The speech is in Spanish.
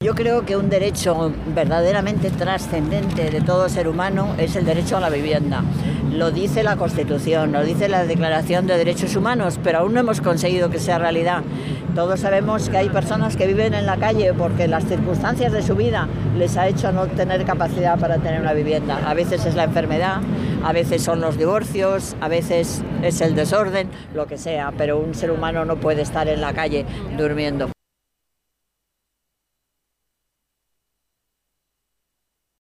Yo creo que un derecho verdaderamente trascendente de todo ser humano es el derecho a la vivienda. Lo dice la Constitución, lo dice la Declaración de Derechos Humanos, pero aún no hemos conseguido que sea realidad. Todos sabemos que hay personas que viven en la calle porque las circunstancias de su vida les ha hecho no tener capacidad para tener una vivienda. A veces es la enfermedad, a veces son los divorcios, a veces es el desorden, lo que sea, pero un ser humano no puede estar en la calle durmiendo.